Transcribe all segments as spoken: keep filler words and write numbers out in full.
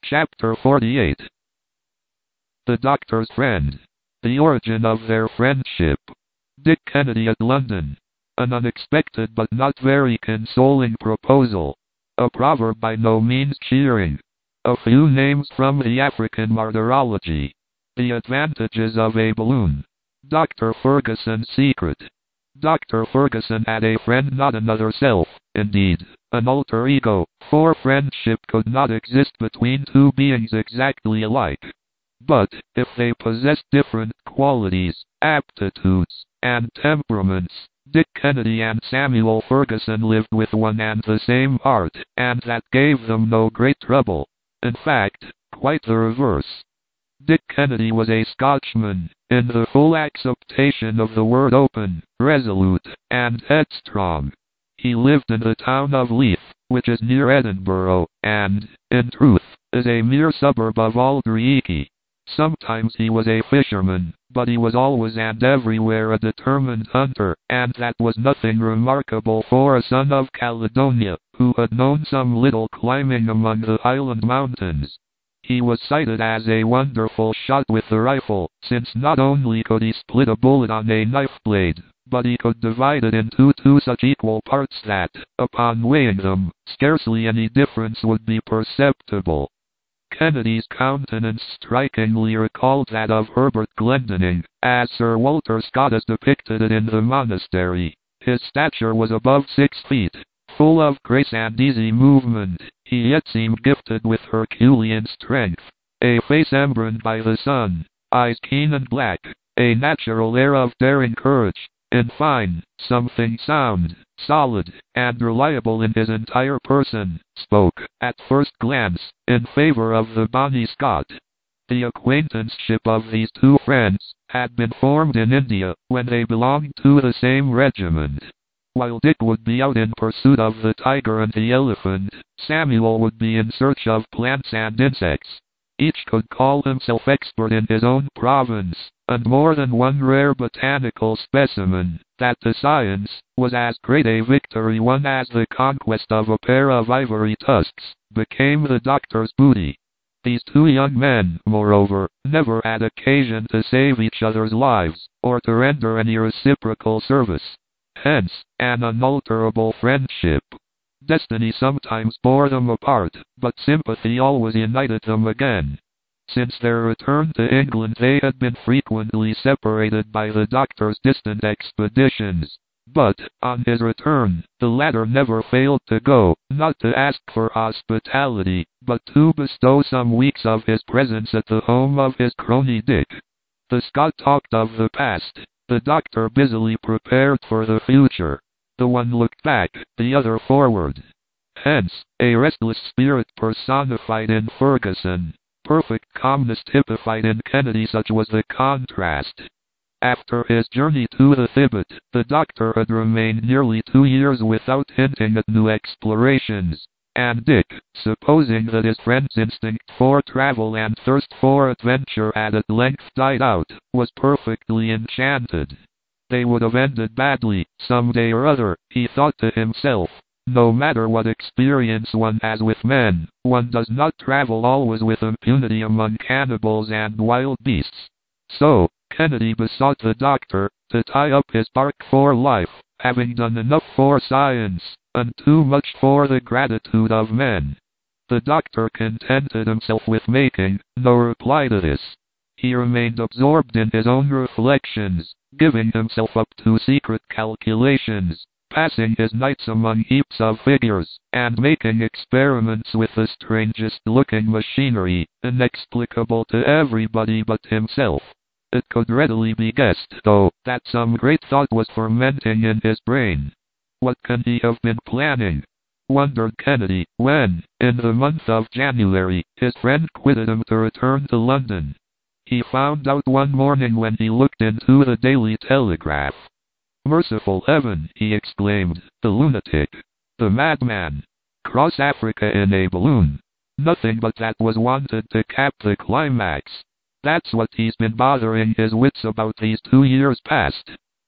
Chapter forty-eight. The Doctor's Friend. The origin of their friendship. Dick Kennedy at London. An unexpected but not very consoling proposal. A proverb by no means cheering. A few names from the African martyrology. The advantages of a balloon. Doctor Ferguson's secret. Doctor Ferguson had a friend, not another self, indeed, an alter ego, for friendship could not exist between two beings exactly alike. But, if they possessed different qualities, aptitudes, and temperaments, Dick Kennedy and Samuel Ferguson lived with one and the same heart, and that gave them no great trouble. In fact, quite the reverse. Dick Kennedy was a Scotchman, in the full acceptation of the word, open, resolute, and headstrong. He lived in the town of Leith, which is near Edinburgh, and, in truth, is a mere suburb of Aldreich. Sometimes he was a fisherman, but he was always and everywhere a determined hunter, and that was nothing remarkable for a son of Caledonia, who had known some little climbing among the Highland mountains. He was cited as a wonderful shot with the rifle, since not only could he split a bullet on a knife blade, but he could divide it into two such equal parts that, upon weighing them, scarcely any difference would be perceptible. Kennedy's countenance strikingly recalled that of Herbert Glendinning, as Sir Walter Scott has depicted it in The Monastery. His stature was above six feet. Full of grace and easy movement, he yet seemed gifted with Herculean strength. A face embrowned by the sun, eyes keen and black, a natural air of daring courage. In fine, something sound, solid, and reliable in his entire person, spoke, at first glance, in favor of the bonny Scot. The acquaintanceship of these two friends had been formed in India, when they belonged to the same regiment. While Dick would be out in pursuit of the tiger and the elephant, Samuel would be in search of plants and insects. Each could call himself expert in his own province, and more than one rare botanical specimen, that the science was as great a victory won as the conquest of a pair of ivory tusks, became the doctor's booty. These two young men, moreover, never had occasion to save each other's lives, or to render any reciprocal service. Hence, an unalterable friendship. Destiny sometimes bore them apart, but sympathy always united them again. Since their return to England they had been frequently separated by the doctor's distant expeditions. But, on his return, the latter never failed to go, not to ask for hospitality, but to bestow some weeks of his presence at the home of his crony Dick. The Scot talked of the past. The doctor busily prepared for the future. The one looked back, the other forward. Hence, a restless spirit personified in Ferguson, perfect calmness typified in Kennedy. Such was the contrast. After his journey to the Thibet, the doctor had remained nearly two years without hinting at new explorations. And Dick, supposing that his friend's instinct for travel and thirst for adventure had at length died out, was perfectly enchanted. They would have ended badly, some day or other, he thought to himself. No matter what experience one has with men, one does not travel always with impunity among cannibals and wild beasts. So, Kennedy besought the doctor to tie up his bark for life, having done enough for science, and too much for the gratitude of men. The doctor contented himself with making no reply to this. He remained absorbed in his own reflections, giving himself up to secret calculations, passing his nights among heaps of figures, and making experiments with the strangest-looking machinery, inexplicable to everybody but himself. It could readily be guessed, though, that some great thought was fermenting in his brain. What can he have been planning? Wondered Kennedy, when, in the month of January, his friend quitted him to return to London. He found out one morning when he looked into the Daily Telegraph. Merciful heaven, he exclaimed, the lunatic, the madman, cross Africa in a balloon. Nothing but that was wanted to cap the climax. That's what he's been bothering his wits about these two years past.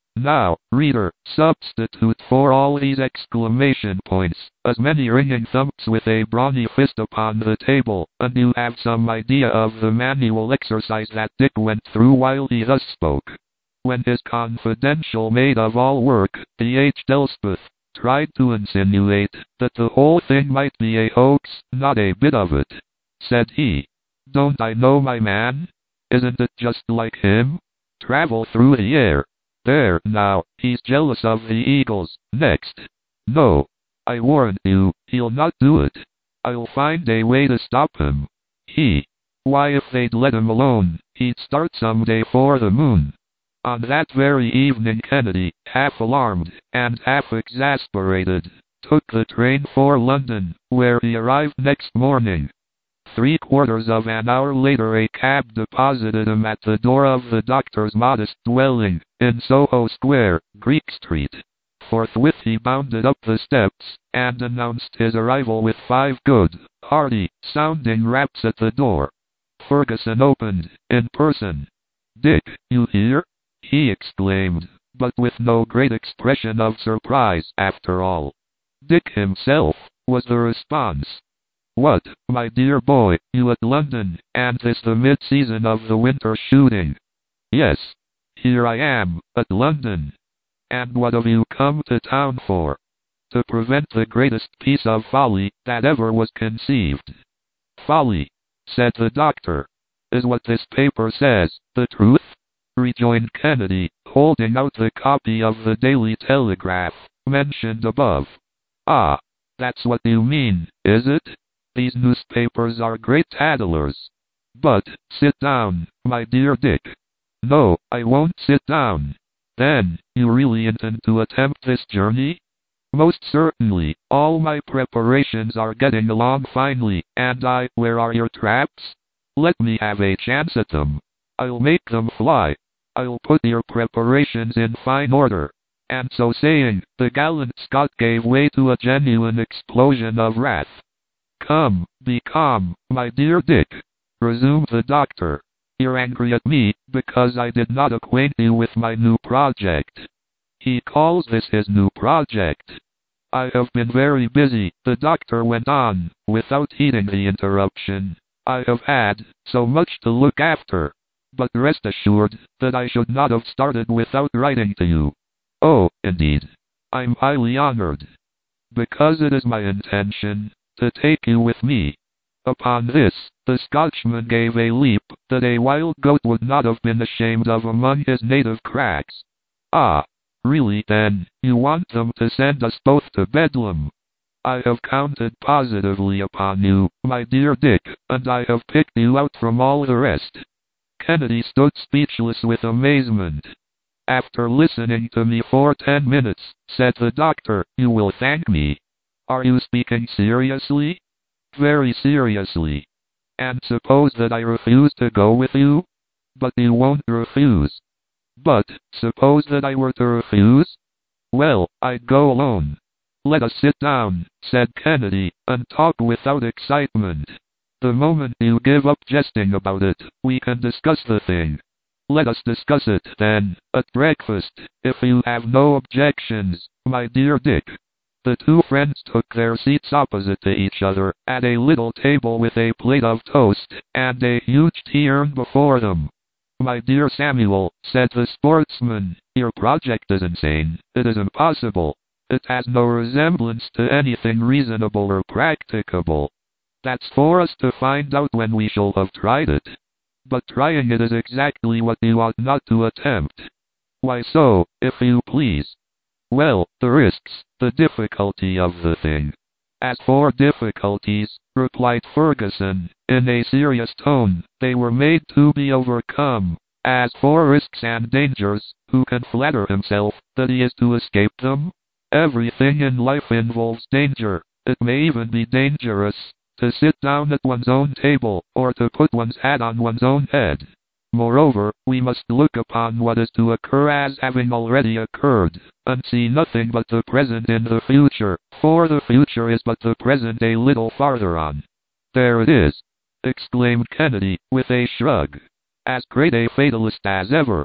Now, reader, substitute for all these exclamation points as many ringing thumps with a brawny fist upon the table, and you have some idea of the manual exercise that Dick went through while he thus spoke. When his confidential maid of all work, D H Elspeth, tried to insinuate that the whole thing might be a hoax, "Not a bit of it," said he. "Don't I know my man? Isn't it just like him? Travel through the air. There, now, he's jealous of the eagle's next. No, I warn you, he'll not do it. I'll find a way to stop him. He, why, if they'd let him alone, he'd start some day for the moon." On that very evening Kennedy, half alarmed, and half exasperated, took the train for London, where he arrived next morning. Three quarters of an hour later a cab deposited him at the door of the doctor's modest dwelling, in Soho Square, Greek Street. Forthwith he bounded up the steps, and announced his arrival with five good, hearty, sounding raps at the door. Ferguson opened, in person. "Dick, you here?" he exclaimed, but with no great expression of surprise, after all. "Dick himself," was the response. "What, my dear boy, you at London, and this the mid-season of the winter shooting?" "Yes, here I am, at London." "And what have you come to town for?" "To prevent the greatest piece of folly that ever was conceived." "Folly," said the doctor. "Is what this paper says the truth?" rejoined Kennedy, holding out the copy of the Daily Telegraph, mentioned above. "Ah, that's what you mean, is it? These newspapers are great tattlers. But, sit down, my dear Dick." "No, I won't sit down." "Then, you really intend to attempt this journey?" "Most certainly. All my preparations are getting along finely, and I— Where are your traps? Let me have a chance at them. I'll make them fly. I'll put your preparations in fine order." And so saying, the gallant Scot gave way to a genuine explosion of wrath. "Come, be calm, my dear Dick," resumed the doctor. "You're angry at me, because I did not acquaint you with my new project." He calls this his new project. "I have been very busy," the doctor went on, without heeding the interruption. "I have had so much to look after. But rest assured that I should not have started without writing to you." "Oh, indeed. I'm highly honored." "Because it is my intention to take you with me." Upon this, the Scotchman gave a leap that a wild goat would not have been ashamed of among his native cracks. "Ah, really then, you want them to send us both to Bedlam?" "I have counted positively upon you, my dear Dick, and I have picked you out from all the rest." Kennedy stood speechless with amazement. "After listening to me for ten minutes," said the doctor, "you will thank me." "Are you speaking seriously?" "Very seriously." "And suppose that I refuse to go with you?" "But you won't refuse." "But, suppose that I were to refuse?" "Well, I'd go alone." "Let us sit down," said Kennedy, "and talk without excitement. The moment you give up jesting about it, we can discuss the thing." "Let us discuss it, then, at breakfast, if you have no objections, my dear Dick." The two friends took their seats opposite to each other, at a little table with a plate of toast, and a huge tea urn before them. "My dear Samuel," said the sportsman, "your project is insane. It is impossible. It has no resemblance to anything reasonable or practicable. That's for us to find out when we shall have tried it. But trying it is exactly what you ought not to attempt." "Why so, if you please?" "Well, the risks, the difficulty of the thing." "As for difficulties," replied Ferguson, in a serious tone, "they were made to be overcome. As for risks and dangers, who can flatter himself that he is to escape them? Everything in life involves danger. It may even be dangerous to sit down at one's own table, or to put one's hat on one's own head. Moreover, we must look upon what is to occur as having already occurred, and see nothing but the present in the future, for the future is but the present a little farther on." "There it is!" exclaimed Kennedy, with a shrug. "As great a fatalist as ever."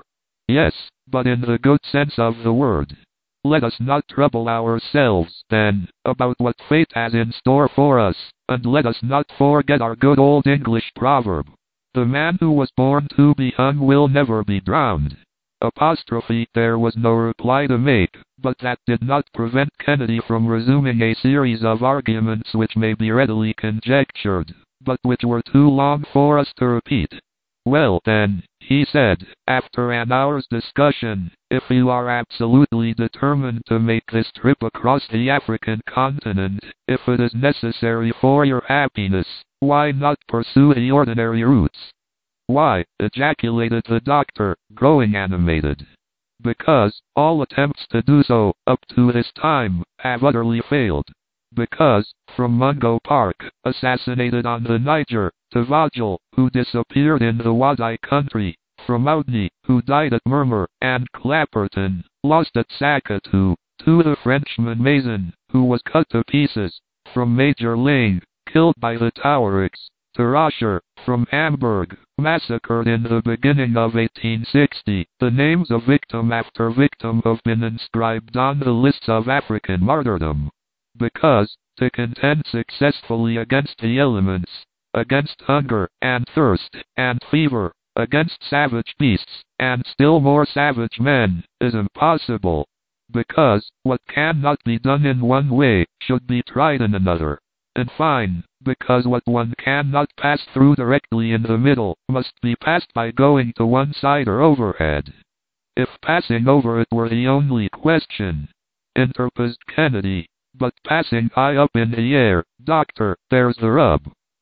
Yes, but in the good sense of the word. Let us not trouble ourselves, then, about what fate has in store for us, and let us not forget our good old English proverb. The man who was born to be hung will never be drowned. Apostrophe. There was no reply to make, but that did not prevent Kennedy from resuming a series of arguments which may be readily conjectured, but which were too long for us to repeat. Well then, he said, after an hour's discussion, if you are absolutely determined to make this trip across the African continent, if it is necessary for your happiness, why not pursue the ordinary routes? Why, ejaculated the doctor, growing animated. Because all attempts to do so, up to this time, have utterly failed. Because, from Mungo Park, assassinated on the Niger, to Vogel, who disappeared in the Wadai country, from Oudney, who died at Murmur, and Clapperton, lost at Sakatu, to the Frenchman Mason, who was cut to pieces, from Major Lane, killed by the Tuaregs, to Rosher, from Hamburg, massacred in the beginning of eighteen sixty, the names of victim after victim have been inscribed on the lists of African martyrdom. Because, to contend successfully against the elements, against hunger, and thirst, and fever, against savage beasts, and still more savage men, is impossible. Because, what cannot be done in one way, should be tried in another. In fine, because what one cannot pass through directly in the middle, must be passed by going to one side or overhead. If passing over it were the only question, interposed Kennedy. But passing high up in the air, doctor, there's the rub.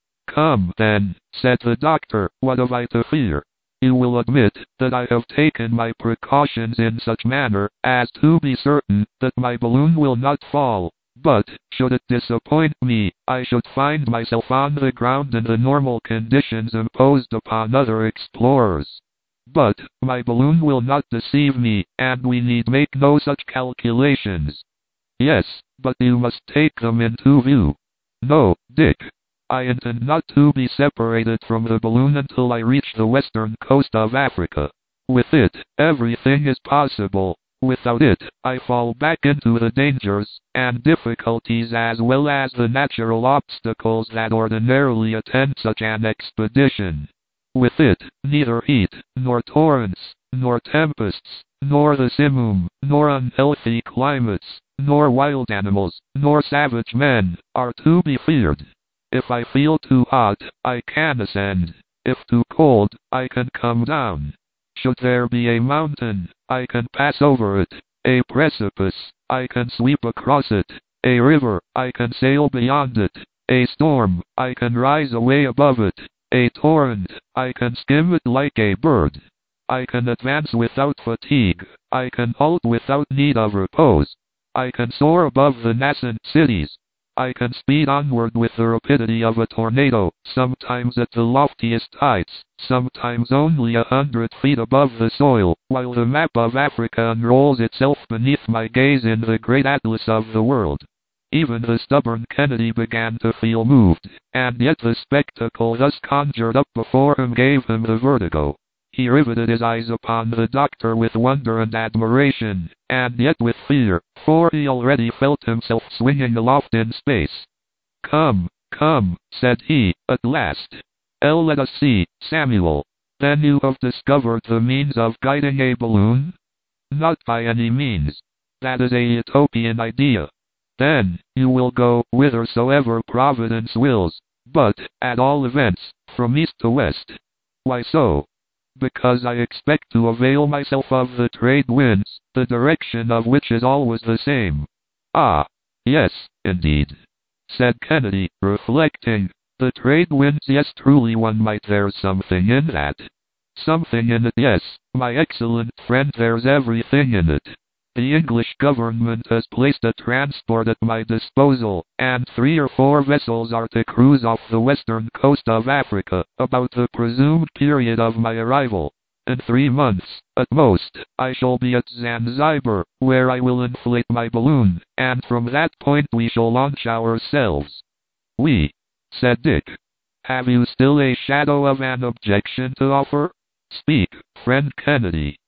Come, then, said the doctor, what have I to fear? You will admit that I have taken my precautions in such manner as to be certain that my balloon will not fall, but, should it disappoint me, I should find myself on the ground in the normal conditions imposed upon other explorers. But, my balloon will not deceive me, and we need make no such calculations. Yes, but you must take them into view. No, Dick. I intend not to be separated from the balloon until I reach the western coast of Africa. With it, everything is possible. Without it, I fall back into the dangers and difficulties as well as the natural obstacles that ordinarily attend such an expedition. With it, neither heat, nor torrents, nor tempests, nor the simoom, nor unhealthy climates, nor wild animals, nor savage men, are to be feared. If I feel too hot, I can ascend. If too cold, I can come down. Should there be a mountain, I can pass over it. A precipice, I can sweep across it. A river, I can sail beyond it. A storm, I can rise away above it. A torrent, I can skim it like a bird. I can advance without fatigue. I can halt without need of repose. I can soar above the nascent cities. I can speed onward with the rapidity of a tornado, sometimes at the loftiest heights, sometimes only a hundred feet above the soil, while the map of Africa unrolls itself beneath my gaze in the great atlas of the world. Even the stubborn Kennedy began to feel moved, and yet the spectacle thus conjured up before him gave him the vertigo. He riveted his eyes upon the doctor with wonder and admiration, and yet with fear, for he already felt himself swinging aloft in space. Come, come, said he, at last. El, let us see, Samuel. Then you have discovered the means of guiding a balloon? Not by any means. That is a utopian idea. Then, you will go whithersoever Providence wills, but, at all events, from east to west. Why so? Because I expect to avail myself of the trade winds, the direction of which is always the same. Ah, yes, indeed, said Kennedy, reflecting. The trade winds, yes, truly one might, there's something in that. Something in it, yes, my excellent friend, there's everything in it. The English government has placed a transport at my disposal, and three or four vessels are to cruise off the western coast of Africa, about the presumed period of my arrival. In three months, at most, I shall be at Zanzibar, where I will inflate my balloon, and from that point we shall launch ourselves. We, said Dick. Have you still a shadow of an objection to offer? Speak, friend Kennedy.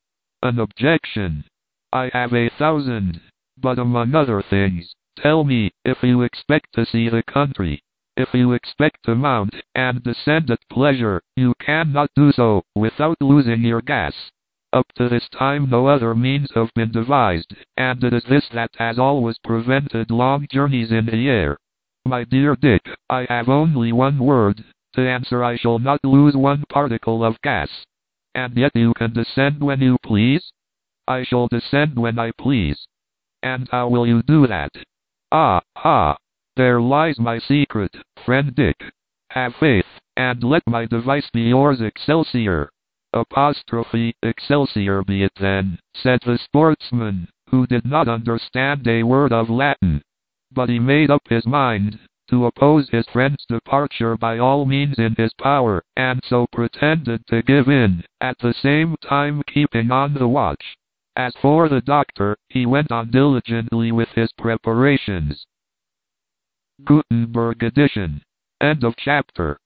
An objection. I have a thousand. But among other things, tell me, if you expect to see the country, if you expect to mount and descend at pleasure, you cannot do so without losing your gas. Up to this time no other means have been devised, and it is this that has always prevented long journeys in the air. My dear Dick, I have only one word to answer. I shall not lose one particle of gas. And yet you can descend when you please? I shall descend when I please. And how will you do that? Ah, ah, there lies my secret, friend Dick. Have faith, and let my device be yours. Excelsior. Apostrophe, Excelsior be it then, said the sportsman, who did not understand a word of Latin. But he made up his mind to oppose his friend's departure by all means in his power, and so pretended to give in, at the same time keeping on the watch. As for the doctor, he went on diligently with his preparations. Gutenberg edition. End of chapter.